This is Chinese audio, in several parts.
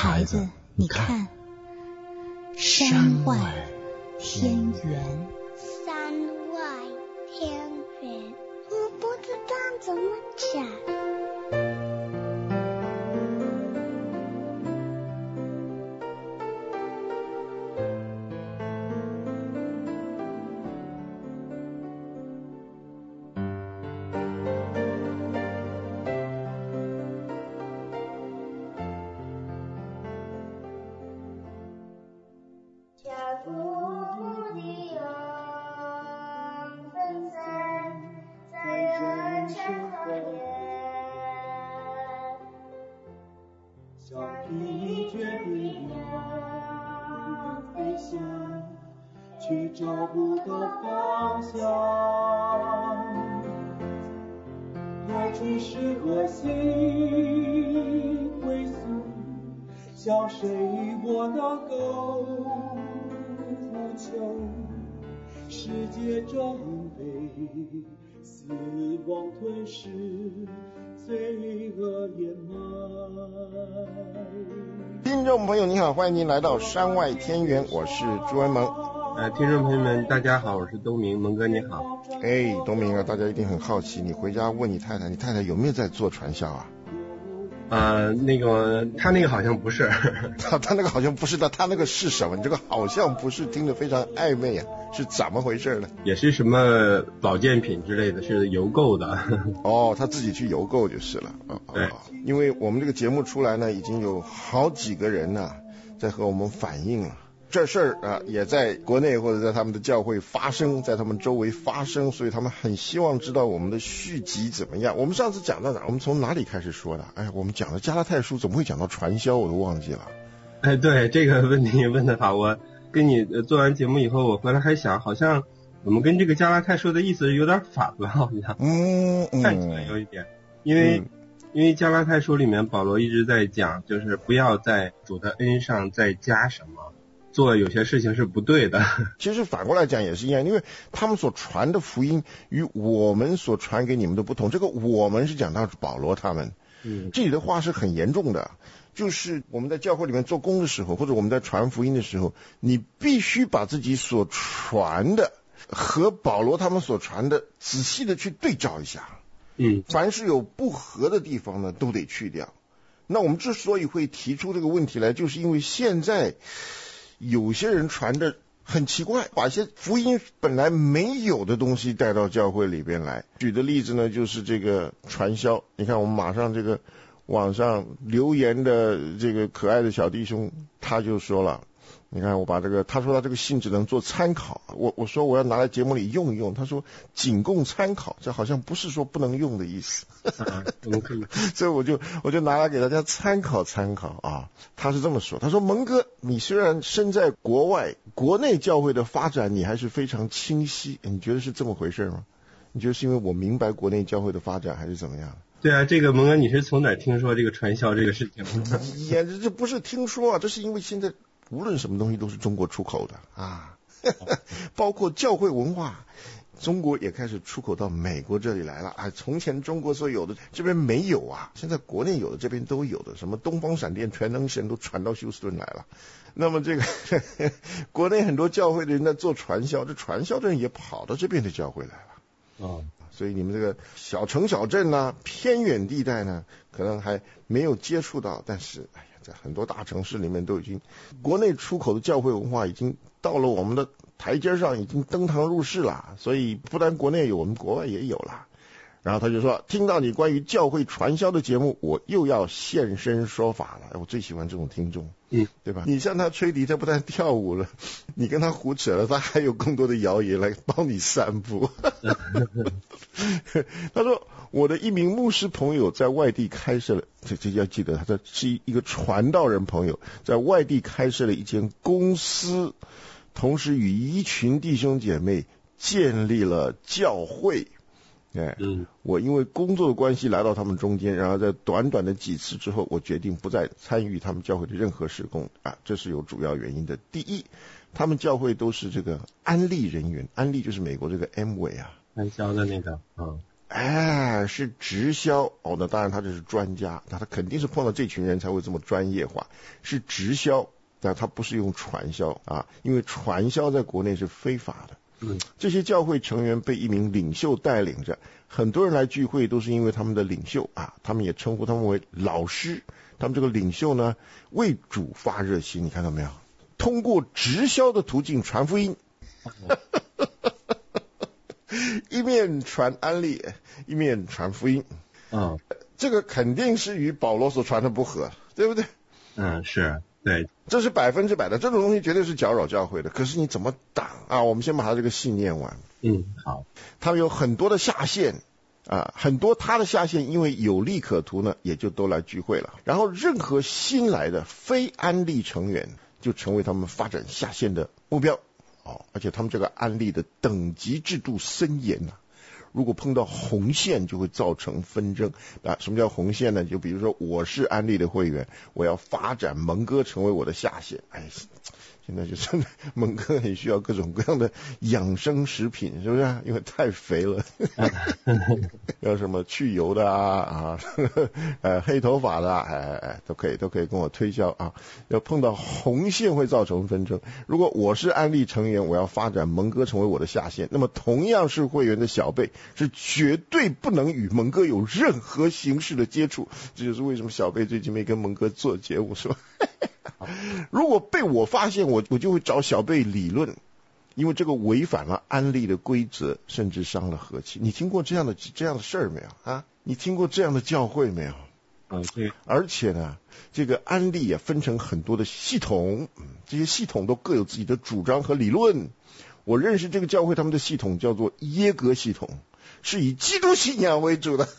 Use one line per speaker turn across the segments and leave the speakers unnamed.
孩子，你看，山外天圆。
山外天圆，我不知道怎么讲。
去找不到方向，太去是何心归宿，向谁我能够呼求？世界正被死亡吞噬，罪恶掩埋。
听众朋友你好，欢迎您来到山外天圆，我是朱文萌。
听众朋友们大家好，我是东明，蒙哥你好。
东明啊，大家一定很好奇，你回家问你太太有没有在做传销啊？
他那个好像不是。
他那个好像不是的，他那个是什么？你这个好像不是听得非常暧昧啊，是怎么回事呢？
也是什么保健品之类的，是邮购的。
哦，他自己去邮购就是了。
对，
因为我们这个节目出来呢，已经有好几个人呢在和我们反映了。这事儿啊，也在国内或者在他们的教会发生，在他们周围发生，所以他们很希望知道我们的续集怎么样。我们上次讲到哪？我们从哪里开始说的？我们讲的加拉太书怎么会讲到传销？我都忘记了。
对，这个问题问得好。我跟你做完节目以后，我回来还想，好像我们跟这个加拉太书的意思是有点反了，好像看起来有一点，因为加拉太书里面保罗一直在讲，就是不要在主的恩上再加什么。做有些事情是不对的。
其实反过来讲也是一样，因为他们所传的福音与我们所传给你们的不同。这个我们是讲到保罗他们，这里的话是很严重的，就是我们在教会里面做工的时候，或者我们在传福音的时候，你必须把自己所传的和保罗他们所传的仔细的去对照一下。凡是有不合的地方呢，都得去掉。那我们之所以会提出这个问题来，就是因为现在有些人传的很奇怪，把一些福音本来没有的东西带到教会里边来。举的例子呢，就是这个传销。你看我们马上这个网上留言的这个可爱的小弟兄，他就说了，你看我把这个，他说他这个信只能做参考，我说我要拿来节目里用一用，他说仅供参考，这好像不是说不能用的意思。所以我就拿来给大家参考参考啊。他是这么说，他说蒙哥，你虽然身在国外，国内教会的发展你还是非常清晰，你觉得是这么回事吗？你觉得是因为我明白国内教会的发展，还是怎么样？
对啊，这个蒙哥你是从哪儿听说这个传销这个事情？
这不是听说啊，这是因为现在无论什么东西都是中国出口的啊，包括教会文化，中国也开始出口到美国这里来了啊！从前中国所有的这边没有啊，现在国内有的这边都有的，什么东方闪电、全能神都传到休斯顿来了。那么这个国内很多教会的人在做传销，这传销的人也跑到这边的教会来了。所以你们这个小城小镇呢，偏远地带呢，可能还没有接触到，但是在很多大城市里面都已经，国内出口的教会文化已经到了我们的台阶上，已经登堂入室了。所以不但国内有，我们国外也有了。然后他就说，听到你关于教会传销的节目，我又要现身说法了。我最喜欢这种听众，对吧？你向他吹笛，他不但跳舞了，你跟他胡扯了，他还有更多的谣言来帮你散布。他说，我的一名牧师朋友在外地开设了，这要记得，他是一个传道人朋友，在外地开设了一间公司，同时与一群弟兄姐妹建立了教会。我因为工作的关系来到他们中间，然后在短短的几次之后，我决定不再参与他们教会的任何事工啊，这是有主要原因的。第一，他们教会都是这个安利人员，安利就是美国这个 Amway 啊，
传销的那个
是直销哦，那当然他这是专家，那他肯定是碰到这群人才会这么专业化，是直销，但他不是用传销啊，因为传销在国内是非法的。这些教会成员被一名领袖带领着，很多人来聚会都是因为他们的领袖啊，他们也称呼他们为老师。他们这个领袖呢，为主发热心，你看到没有？通过直销的途径传福音，一面传安利，一面传福音。这个肯定是与保罗所传的不合，对不对？
是。对，
这是100%的，这种东西绝对是搅扰教会的。可是你怎么挡啊？我们先把他这个戏念完。
好。
他们有很多的下线啊，很多他的下线因为有利可图呢，也就都来聚会了。然后任何新来的非安利成员就成为他们发展下线的目标。而且他们这个安利的等级制度森严啊。如果碰到红线就会造成纷争啊！什么叫红线呢？就比如说我是安利的会员，我要发展蒙哥成为我的下线。现在就真的蒙哥很需要各种各样的养生食品，是不是？因为太肥了，要什么去油的黑头发的都可以跟我推销啊。要碰到红线会造成纷争。如果我是安利成员，我要发展蒙哥成为我的下线，那么同样是会员的小贝是绝对不能与蒙哥有任何形式的接触。这就是为什么小贝最近没跟蒙哥做节目，是吧？如果被我发现，我就会找小贝理论，因为这个违反了安利的规则，甚至伤了和气。你听过这样的事儿没有啊？你听过这样的教会没有？
对。
而且呢，这个安利也分成很多的系统，这些系统都各有自己的主张和理论。我认识这个教会，他们的系统叫做耶格系统，是以基督信仰为主的。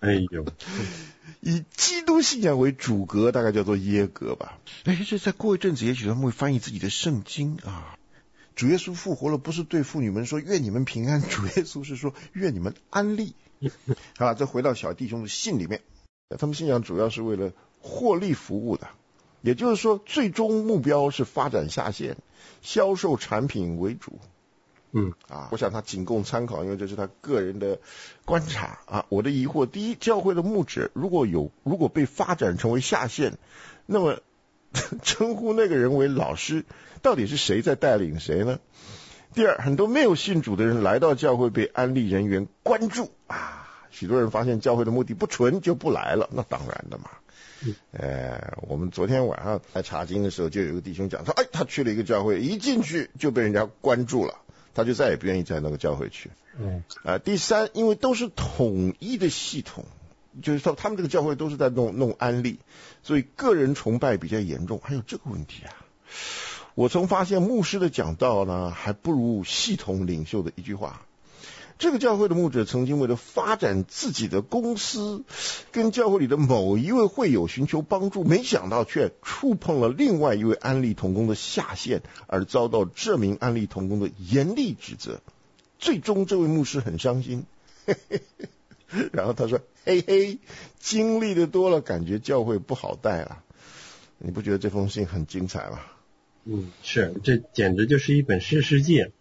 以基督信仰为主格，大概叫做耶格吧。这再过一阵子，也许他们会翻译自己的圣经啊。主耶稣复活了，不是对妇女们说愿你们平安，主耶稣是说愿你们安利。这回到小弟兄的信里面，他们信仰主要是为了获利服务的，也就是说，最终目标是发展下线，销售产品为主。我想他仅供参考，因为这是他个人的观察啊。我的疑惑，第一，教会的牧者如果被发展成为下线，那么称呼那个人为老师，到底是谁在带领谁呢？第二，很多没有信主的人来到教会被安利人员关注啊，许多人发现教会的目的不纯就不来了，那当然的嘛。我们昨天晚上来查经的时候，就有一个弟兄讲说，他去了一个教会，一进去就被人家关注了。他就再也不愿意在那个教会去。第三，因为都是统一的系统，就是说他们这个教会都是在弄安利，所以个人崇拜比较严重。还有这个问题啊，我曾发现牧师的讲道呢，还不如系统领袖的一句话。这个教会的牧者曾经为了发展自己的公司，跟教会里的某一位会友寻求帮助，没想到却触碰了另外一位安利同工的下线，而遭到这名安利同工的严厉指责。最终这位牧师很伤心，然后他说：经历的多了，感觉教会不好带了。你不觉得这封信很精彩吗？
是，这简直就是一本诗世界。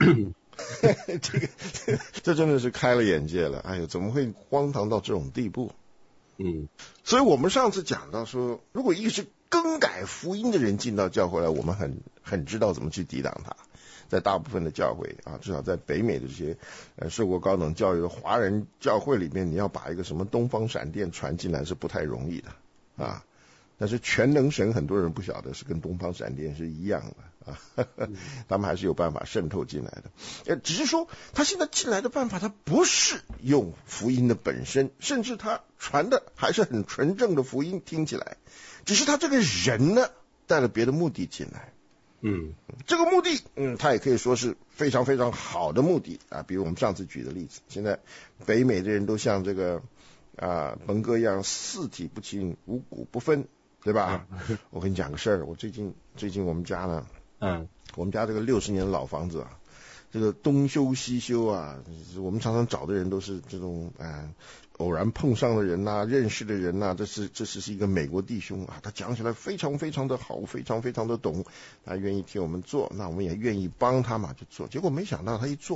这真的是开了眼界了。怎么会荒唐到这种地步？所以我们上次讲到说，如果一个是更改福音的人进到教会来，我们很知道怎么去抵挡他。在大部分的教会至少在北美的这些受过高等教育的华人教会里面，你要把一个什么东方闪电传进来是不太容易的但是全能神很多人不晓得是跟东方闪电是一样的他们还是有办法渗透进来的。只是说他现在进来的办法，他不是用福音的本身，甚至他传的还是很纯正的福音，听起来只是他这个人呢带了别的目的进来。这个目的他也可以说是非常非常好的目的比如我们上次举的例子，现在北美的人都像这个蒙哥一样四体不勤，五谷不分，对吧？我跟你讲个事儿，我最近我们家呢，我们家这个60年的老房子这个东修西修我们常常找的人都是这种偶然碰上的人认识的人这是一个美国弟兄他讲起来非常非常的好，非常非常的懂，他愿意替我们做，那我们也愿意帮他嘛，就做。结果没想到他一做呢，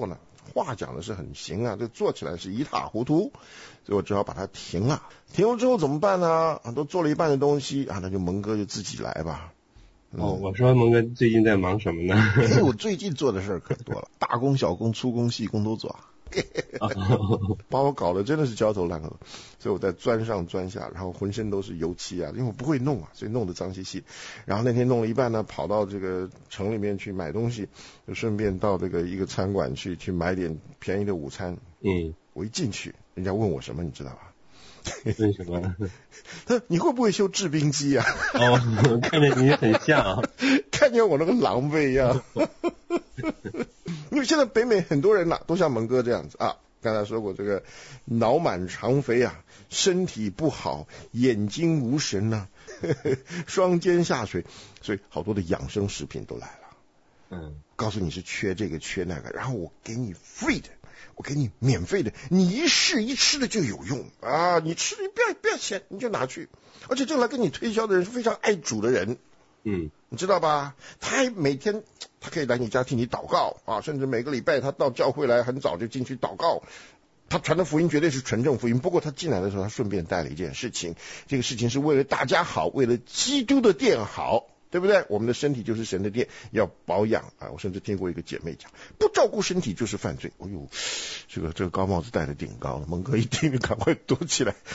话讲的是很行啊，这做起来是一塌糊涂，所以我只好把它停了。停了之后怎么办呢？都做了一半的东西啊，那就蒙哥就自己来吧。
我说蒙哥最近在忙什么呢？
我最近做的事儿可多了，大工小工粗工细工都做，把我搞得真的是焦头烂额，所以我在钻上钻下，然后浑身都是油漆啊，因为我不会弄啊，所以弄得脏兮兮。然后那天弄了一半呢，跑到这个城里面去买东西，就顺便到这个一个餐馆去买点便宜的午餐。我一进去，人家问我什么，你知道吧？
问什么？
他说你会不会修制冰机啊？
看着你很像啊，
看见我那个狼狈样。因为现在北美很多人都像蒙哥这样子啊，刚才说过这个脑满肠肥啊，身体不好，眼睛无神啊，双肩下垂，所以好多的养生食品都来了。告诉你是缺这个缺那个，然后我给你 free 的。我给你免费的，你一试一吃的就有用啊！你吃你不要钱，你就拿去。而且这来跟你推销的人是非常爱主的人，你知道吧？他每天他可以来你家替你祷告啊，甚至每个礼拜他到教会来很早就进去祷告。他传的福音绝对是纯正福音，不过他进来的时候他顺便带了一件事情，这个事情是为了大家好，为了基督的殿好。对不对？我们的身体就是神的殿，要保养啊！我甚至听过一个姐妹讲，不照顾身体就是犯罪。哎呦，这个高帽子戴的顶高了，蒙哥一听就赶快躲起来。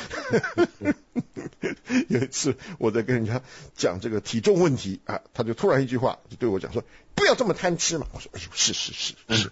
有一次我在跟人家讲这个体重问题啊，他就突然一句话就对我讲说：“不要这么贪吃嘛。”我说：“哎呦，是。”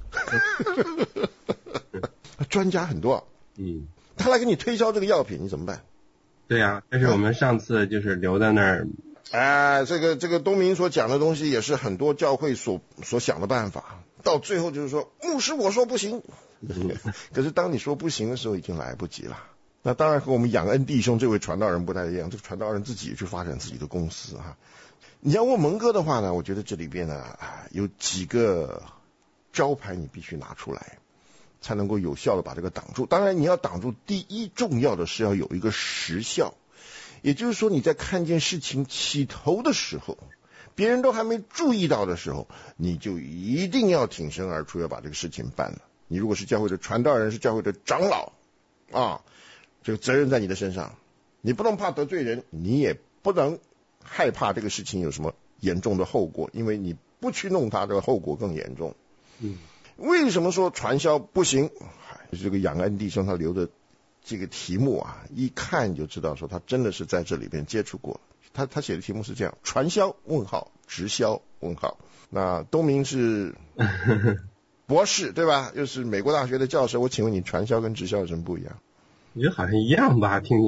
专家很多啊，他来给你推销这个药品，你怎么办？
对呀，但是我们上次就是留在那儿。
这个东明所讲的东西也是很多教会所想的办法，到最后就是说牧师我说不行，可是当你说不行的时候已经来不及了。那当然和我们养恩弟兄这位传道人不太一样，这个传道人自己去发展自己的公司啊。你要问蒙哥的话呢，我觉得这里边呢有几个招牌你必须拿出来，才能够有效的把这个挡住。当然你要挡住，第一重要的是要有一个时效。也就是说你在看见事情起头的时候，别人都还没注意到的时候，你就一定要挺身而出，要把这个事情办了。你如果是教会的传道人，是教会的长老啊，这个责任在你的身上，你不能怕得罪人，你也不能害怕这个事情有什么严重的后果，因为你不去弄它，这个后果更严重。为什么说传销不行？这个养恩弟兄他留的这个题目啊，一看就知道说他真的是在这里边接触过。他写的题目是这样：传销问号直销问号。那东明是博士对吧？又是美国大学的教授，我请问你传销跟直销有什么不一样？
我觉得好像一样吧，听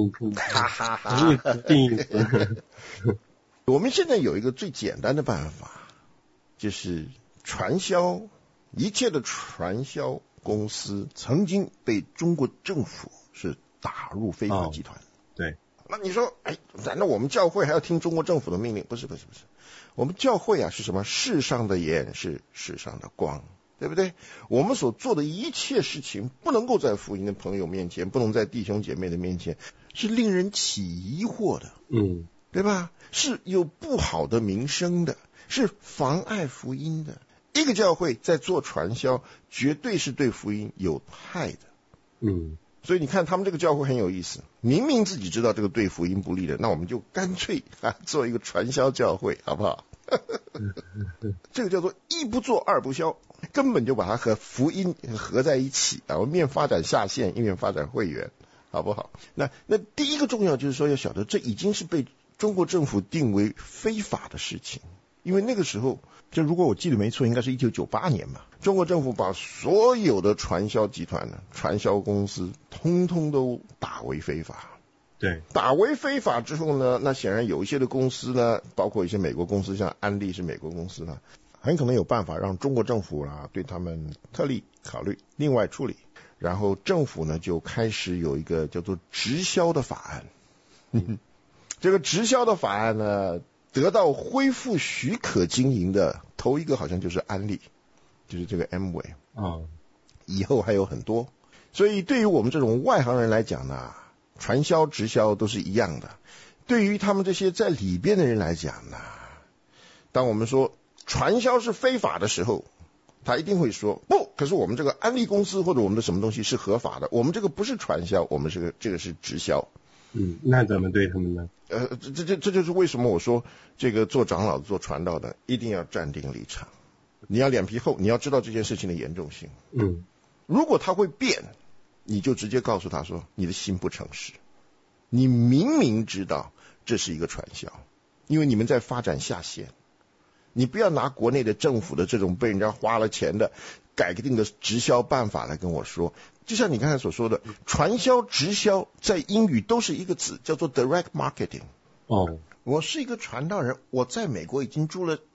我们现在有一个最简单的办法，就是传销，一切的传销公司曾经被中国政府是打入非法集团。
对，
那你说，难道我们教会还要听中国政府的命令？不是，我们教会啊是什么？世上的盐是世上的光，对不对？我们所做的一切事情，不能够在福音的朋友面前，不能在弟兄姐妹的面前，是令人起疑惑的，对吧？是有不好的名声的，是妨碍福音的。一个教会在做传销，绝对是对福音有害的。所以你看他们这个教会很有意思，明明自己知道这个对福音不利的，那我们就干脆做一个传销教会，好不好？这个叫做一不做二不销，根本就把它和福音合在一起啊！我们一面发展下线，一面发展会员，好不好？那第一个重要就是说要晓得，这已经是被中国政府定为非法的事情。因为那个时候，就如果我记得没错，应该是1998年吧，中国政府把所有的传销集团呢、传销公司通通都打为非法。
对，
打为非法之后呢，那显然有一些的公司呢，包括一些美国公司，像安利是美国公司呢，很可能有办法让中国政府对他们特例考虑，另外处理。然后政府呢就开始有一个叫做直销的法案。这个直销的法案呢，得到恢复许可经营的头一个好像就是安利，就是这个 Amway。以后还有很多。所以对于我们这种外行人来讲呢，传销直销都是一样的。对于他们这些在里边的人来讲呢，当我们说传销是非法的时候， 他一定会说不，可是我们这个安利公司或者我们的什么东西是合法的，我们这个不是传销，我们这个是直销。
那怎么对他们呢？
这就是为什么我说这个做长老做传道的一定要站定立场，你要脸皮厚，你要知道这件事情的严重性。如果他会变，你就直接告诉他说你的心不诚实，你明明知道这是一个传销，因为你们在发展下线，你不要拿国内的政府的这种被人家花了钱的改定的直销办法来跟我说。就像你刚才所说的，传销直销在英语都是一个词，叫做 direct marketing。我是一个传道人，我在美国已经住了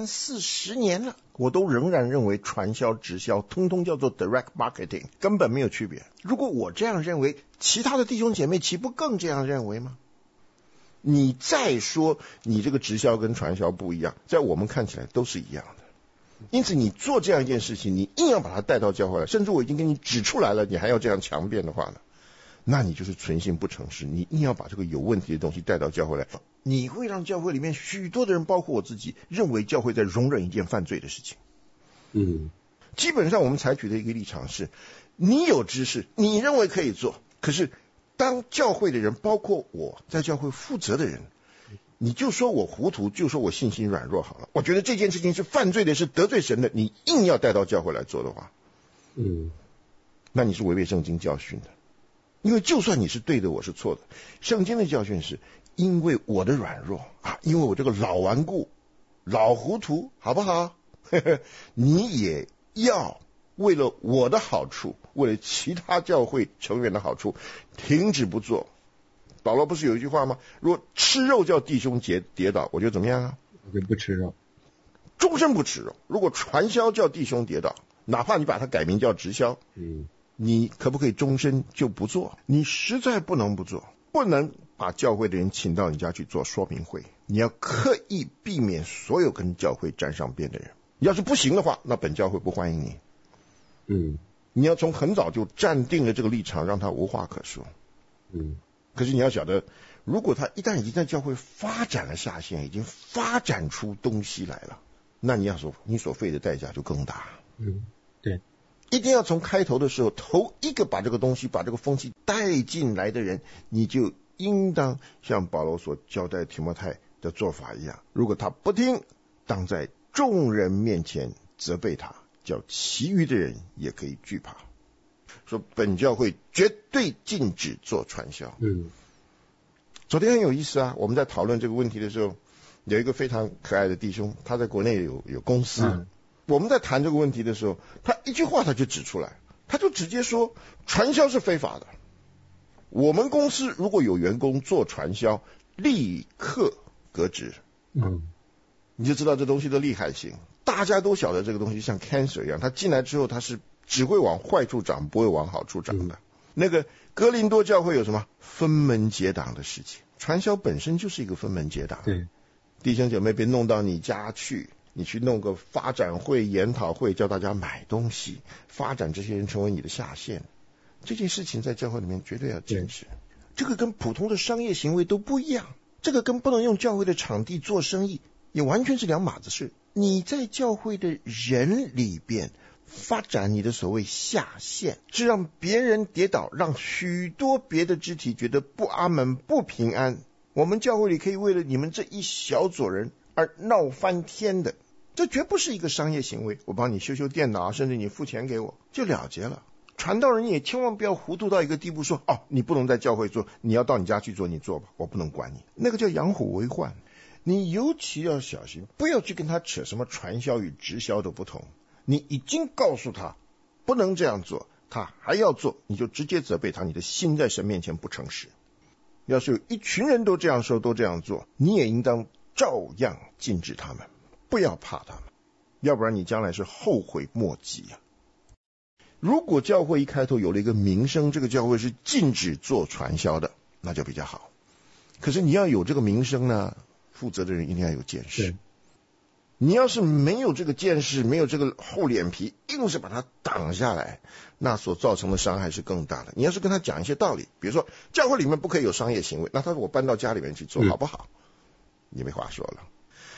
30-40年了，我都仍然认为传销直销通通叫做 direct marketing， 根本没有区别。如果我这样认为，其他的弟兄姐妹岂不更这样认为吗？你再说你这个直销跟传销不一样，在我们看起来都是一样的。因此你做这样一件事情，你硬要把它带到教会来，甚至我已经给你指出来了，你还要这样强辩的话呢，那你就是存心不诚实，你硬要把这个有问题的东西带到教会来，你会让教会里面许多的人，包括我自己，认为教会在容忍一件犯罪的事情。基本上我们采取的一个立场是，你有知识，你认为可以做，可是当教会的人，包括我在教会负责的人，你就说我糊涂，就说我信心软弱好了。我觉得这件事情是犯罪的，是得罪神的，你硬要带到教会来做的话，那你是违背圣经教训的。因为就算你是对的，我是错的，圣经的教训是因为我的软弱啊，因为我这个老顽固、老糊涂，好不好？你也要为了我的好处，为了其他教会成员的好处，停止不做。保罗不是有一句话吗？如果吃肉叫弟兄跌倒，我就怎么样啊？
我就不吃肉，
终身不吃肉。如果传销叫弟兄跌倒，哪怕你把它改名叫直销，你可不可以终身就不做？你实在不能不做，不能把教会的人请到你家去做说明会，你要刻意避免所有跟教会沾上边的人。要是不行的话，那本教会不欢迎你。你要从很早就站定了这个立场，让他无话可说。可是你要晓得，如果他一旦已经在教会发展了下线，已经发展出东西来了，那你所费的代价就更大。
对，
一定要从开头的时候，头一个把这个东西、把这个风气带进来的人，你就应当像保罗所交代提摩太的做法一样，如果他不听，当在众人面前责备他，叫其余的人也可以惧怕。说本教会绝对禁止做传销。昨天很有意思啊，我们在讨论这个问题的时候，有一个非常可爱的弟兄，他在国内有公司。我们在谈这个问题的时候，他一句话他就指出来，他就直接说传销是非法的。我们公司如果有员工做传销，立刻革职。你就知道这东西的厉害性。大家都晓得这个东西像 cancer 一样，他进来之后他是只会往坏处长，不会往好处长的。那个哥林多教会有什么分门结党的事情？传销本身就是一个分门结党。
对，
弟兄姐妹别弄到你家去，你去弄个发展会、研讨会，叫大家买东西，发展这些人成为你的下线。这件事情在教会里面绝对要坚持。这个跟普通的商业行为都不一样，这个跟不能用教会的场地做生意也完全是两码子事。你在教会的人里边发展你的所谓下线，是让别人跌倒，让许多别的肢体觉得不阿门、不平安。我们教会里可以为了你们这一小撮人而闹翻天的，这绝不是一个商业行为。我帮你修修电脑，甚至你付钱给我就了结了。传道人也千万不要糊涂到一个地步说，你不能在教会做，你要到你家去做，你做吧，我不能管你。那个叫养虎为患。你尤其要小心，不要去跟他扯什么传销与直销的不同。你已经告诉他不能这样做，他还要做，你就直接责备他，你的心在神面前不诚实。要是有一群人都这样说，都这样做，你也应当照样禁止他们，不要怕他们，要不然你将来是后悔莫及啊。如果教会一开头有了一个名声，这个教会是禁止做传销的，那就比较好。可是你要有这个名声呢，负责的人一定要有见识。你要是没有这个见识，没有这个厚脸皮，硬是把它挡下来，那所造成的伤害是更大的。你要是跟他讲一些道理，比如说教会里面不可以有商业行为，那他说我搬到家里面去做好不好？你没话说了。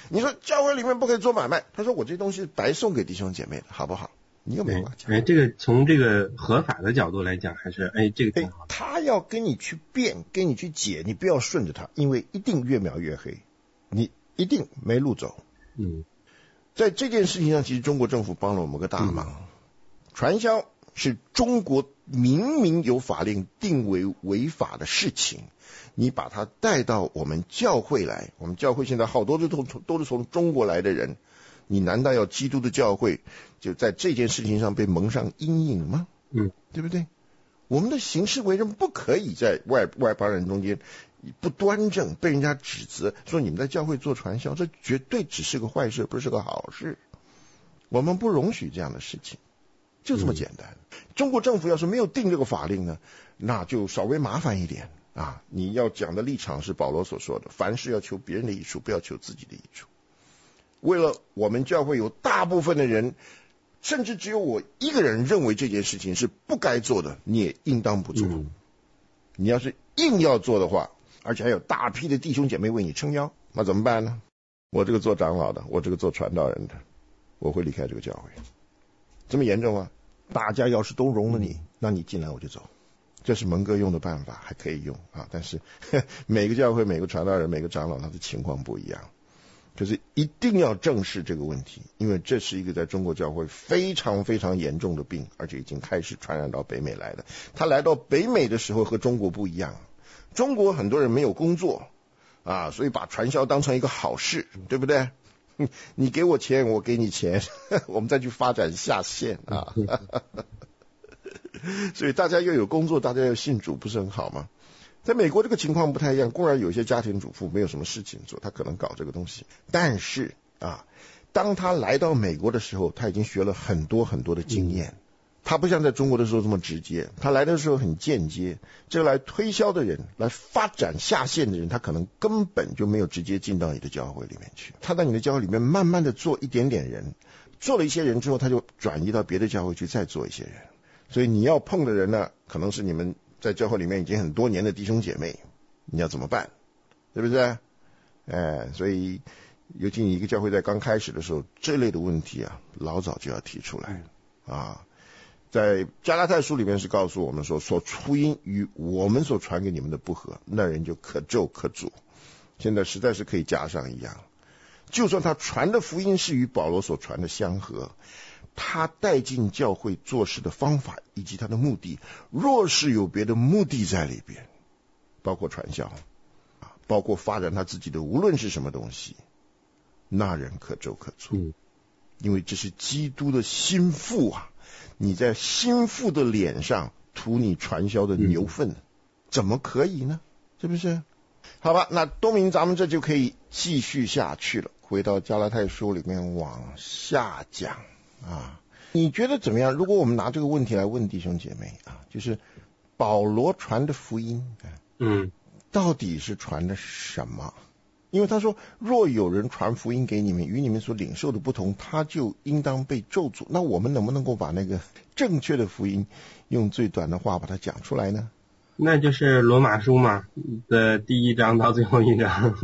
你说教会里面不可以做买卖，他说我这东西白送给弟兄姐妹的，好不好？你有没有讲？
这个从这个合法的角度来讲，还是这个挺好的。
他要跟你去辩，跟你去解，你不要顺着他，因为一定越描越黑，你一定没路走。在这件事情上，其实中国政府帮了我们个大忙。传销是中国明明有法令定为违法的事情，你把它带到我们教会来，我们教会现在好多都是从中国来的人，你难道要基督的教会就在这件事情上被蒙上阴影吗？对不对？我们的行事为人不可以在外邦人中间不端正，被人家指责说你们在教会做传销，这绝对只是个坏事，不是个好事。我们不容许这样的事情，就这么简单。中国政府要是没有定这个法令呢，那就稍微麻烦一点啊。你要讲的立场是保罗所说的，凡事要求别人的益处，不要求自己的益处。为了我们教会有大部分的人，甚至只有我一个人认为这件事情是不该做的，你也应当不做。你要是硬要做的话，而且还有大批的弟兄姐妹为你撑腰，那怎么办呢？我这个做长老的，我这个做传道人的，我会离开这个教会。这么严重啊？大家要是都容了你，那你进来我就走。这是蒙哥用的办法，还可以用啊。但是每个教会、每个传道人、每个长老他的情况不一样。可是一定要正视这个问题，因为这是一个在中国教会非常非常严重的病，而且已经开始传染到北美来了。他来到北美的时候和中国不一样，中国很多人没有工作啊，所以把传销当成一个好事，对不对？你给我钱，我给你钱，我们再去发展下线啊。所以大家又有工作，大家又信主，不是很好吗？在美国这个情况不太一样，固然有些家庭主妇没有什么事情做，他可能搞这个东西，但是当他来到美国的时候，他已经学了很多很多的经验。他不像在中国的时候这么直接，他来的时候很间接。这个来推销的人，来发展下线的人，他可能根本就没有直接进到你的教会里面去，他在你的教会里面慢慢的做一点点人，做了一些人之后，他就转移到别的教会去再做一些人。所以你要碰的人呢，可能是你们在教会里面已经很多年的弟兄姐妹，你要怎么办？对不对？所以尤其你一个教会在刚开始的时候，这类的问题啊，老早就要提出来啊。在加拉太书里面是告诉我们说，所福音与我们所传给你们的不合，那人就可咒可诅。现在实在是可以加上一样，就算他传的福音是与保罗所传的相合，他带进教会做事的方法以及他的目的，若是有别的目的在里边，包括传销包括发展他自己的无论是什么东西，那人可咒可诅。因为这是基督的心腹啊，你在心腹的脸上涂你传销的牛粪，怎么可以呢？是不是？好吧，那东明咱们这就可以继续下去了，回到加拉太书里面往下讲啊。你觉得怎么样？如果我们拿这个问题来问弟兄姐妹啊，就是保罗传的福音到底是传的什么？因为他说，若有人传福音给你们，与你们所领受的不同，他就应当被咒诅。那我们能不能够把那个正确的福音用最短的话把它讲出来呢？
那就是罗马书嘛的第1章到最后1章。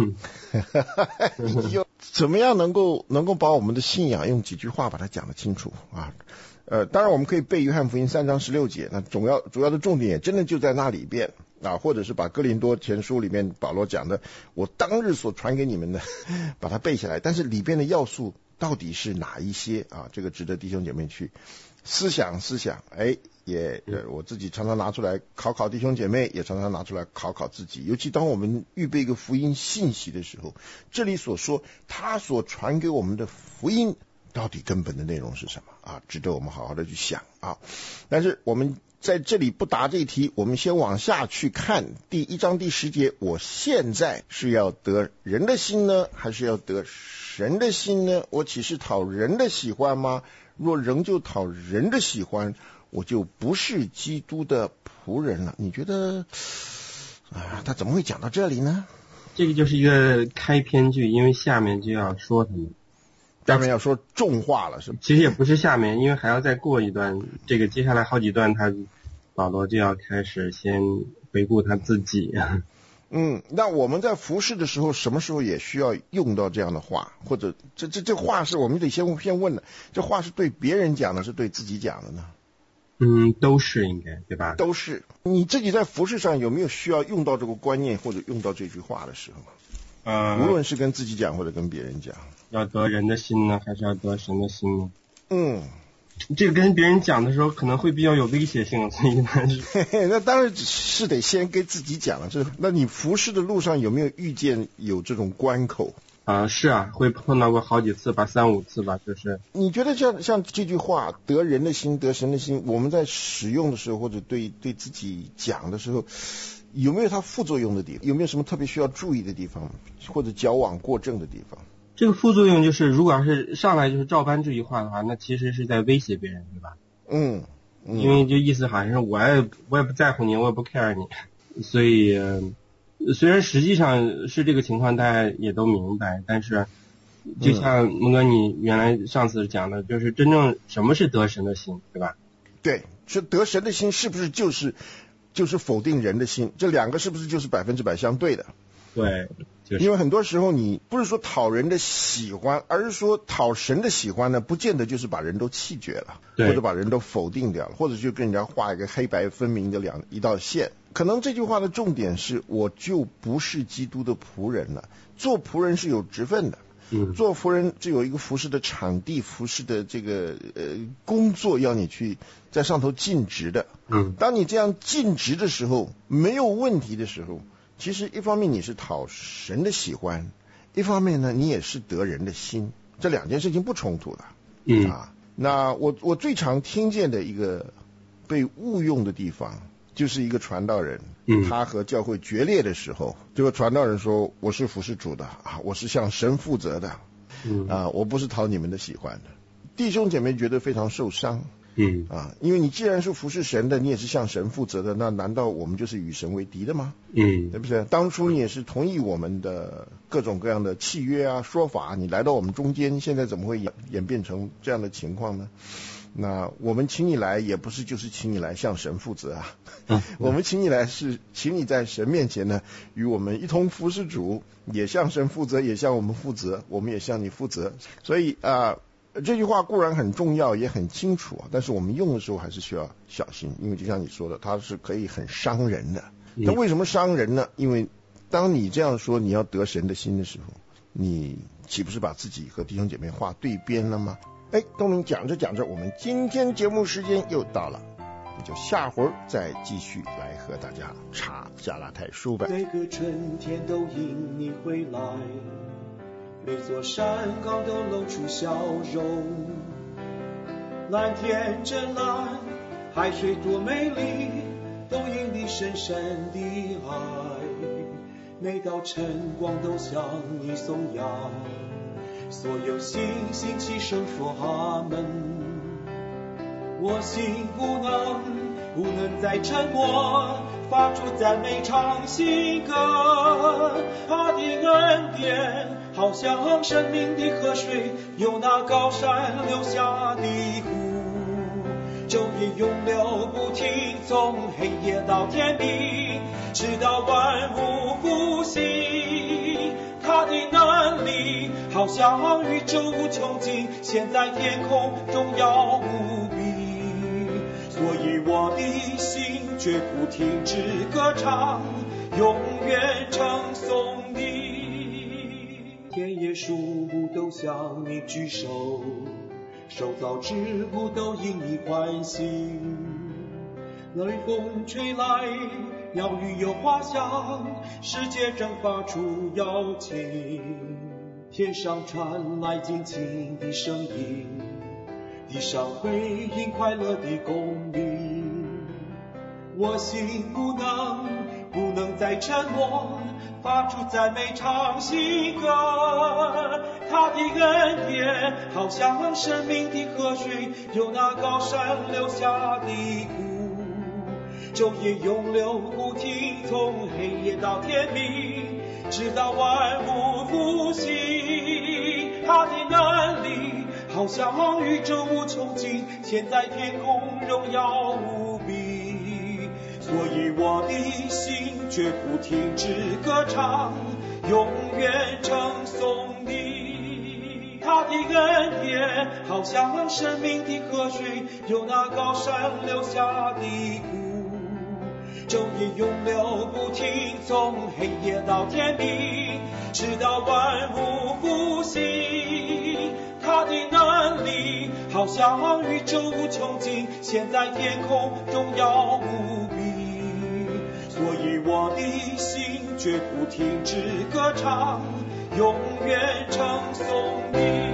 怎么样能够把我们的信仰用几句话把它讲得清楚啊？当然我们可以背约翰福音3章16节，那主要的重点也真的就在那里边啊，或者是把哥林多前书里面保罗讲的我当日所传给你们的把它背下来，但是里边的要素到底是哪一些啊？这个值得弟兄姐妹去思想。我自己常常拿出来考考弟兄姐妹，也常常拿出来考考自己。尤其当我们预备一个福音信息的时候，这里所说他所传给我们的福音到底根本的内容是什么啊？值得我们好好的去想啊。但是我们在这里不答这一题，我们先往下去看第1章第10节。我现在是要得人的心呢，还是要得神的心呢？我岂是讨人的喜欢吗？若仍旧讨人的喜欢，我就不是基督的仆人了。你觉得他怎么会讲到这里呢？
这个就是一个开篇句，因为下面就要说他们，
下面要说重话了，是吗？
其实也不是下面，因为还要再过一段，这个接下来好几段保罗就要开始先回顾他自己。
那我们在服侍的时候，什么时候也需要用到这样的话，或者这话是我们得先问的，这话是对别人讲的，是对自己讲的呢？
都是应该，对吧？
都是。你自己在服侍上有没有需要用到这个观念或者用到这句话的时候？无论是跟自己讲或者跟别人讲。
要得人的心呢，还是要得神的心呢？
这
个跟别人讲的时候可能会比较有威胁性，所以
那当然是得先跟自己讲了。那你服侍的路上有没有遇见有这种关口？
是啊，会碰到过好几次吧，3-5次吧，就是。
你觉得像这句话得人的心得神的心，我们在使用的时候或者对自己讲的时候，有没有它副作用的地方？有没有什么特别需要注意的地方，或者矫枉过正的地方？
这个副作用就是，如果要是上来就是照搬这句话的话，那其实是在威胁别人，对吧？因为就意思好像是我也不在乎你，我也不 care 你，所以虽然实际上是这个情况，大家也都明白，但是就像蒙哥你原来上次讲的，就是真正什么是得神的心，对吧？
对，是得神的心是不是就是否定人的心？这两个是不是就是100%相对的？
对，
因为很多时候你不是说讨人的喜欢，而是说讨神的喜欢呢，不见得就是把人都弃绝了，或者把人都否定掉了，或者就跟人家画一个黑白分明的一道线。可能这句话的重点是，我就不是基督的仆人了。做仆人是有职分的，做仆人就有一个服侍的场地，服侍的这个工作要你去在上头尽职的。当你这样尽职的时候，没有问题的时候，其实一方面你是讨神的喜欢，一方面呢你也是得人的心，这两件事情不冲突的。那我最常听见的一个被误用的地方，就是一个传道人，他和教会决裂的时候，这个传道人说，我是服侍主的我是向神负责的，我不是讨你们的喜欢的。弟兄姐妹觉得非常受伤，因为你既然是服侍神的，你也是向神负责的，那难道我们就是与神为敌的吗？对不对？当初你也是同意我们的各种各样的契约说法，你来到我们中间，现在怎么会演变成这样的情况呢？那我们请你来也不是就是请你来向神负责我们请你来是请你在神面前呢，与我们一同服侍主，也向神负责，也向我们负责，我们也向你负责。所以这句话固然很重要，也很清楚，但是我们用的时候还是需要小心，因为就像你说的，它是可以很伤人的。那为什么伤人呢？因为当你这样说你要得神的心的时候，你岂不是把自己和弟兄姐妹划对边了吗？东明讲着讲着，我们今天节目时间又到了，那就下回再继续来和大家查加拉太书吧。
每个春天都因你回来，每座山岗都露出笑容，蓝天真蓝，海水多美丽，都因你深深的爱。每道晨光都向你颂扬，所有星星齐声说阿门。我心不能再沉默，发出赞美唱新歌。他的恩典好像生命的河水，由那高山流下的湖，昼夜永流不停，从黑夜到天明，直到万物复兴。他的能力好像宇宙无穷尽，现在天空荣耀无比，所以我的心绝不停止歌唱，永远称颂你。田野树木都向你举手，受造之物都因你欢喜。雷风吹来，鸟语有花香，世界正发出邀请。天上传来尽情的声音，地上回应快乐的公民。我心不能再沉默，发出赞美唱新歌。他的恩典好像生命的河水，由那高山流下的湖，昼夜永流不停，从黑夜到天明，直到万物复兴。他的能力好像宇宙无穷尽，现在天空荣耀无比，所所以我的心绝不停止歌唱，永远称颂你。他的恩典好像生命的河水，由那高山流下的谷，昼夜永流不停，从黑夜到天明，直到万物复兴。他的能力好像宇宙无穷尽，现在天空荣耀无比。所以我的心绝不停止歌唱，永远称颂你。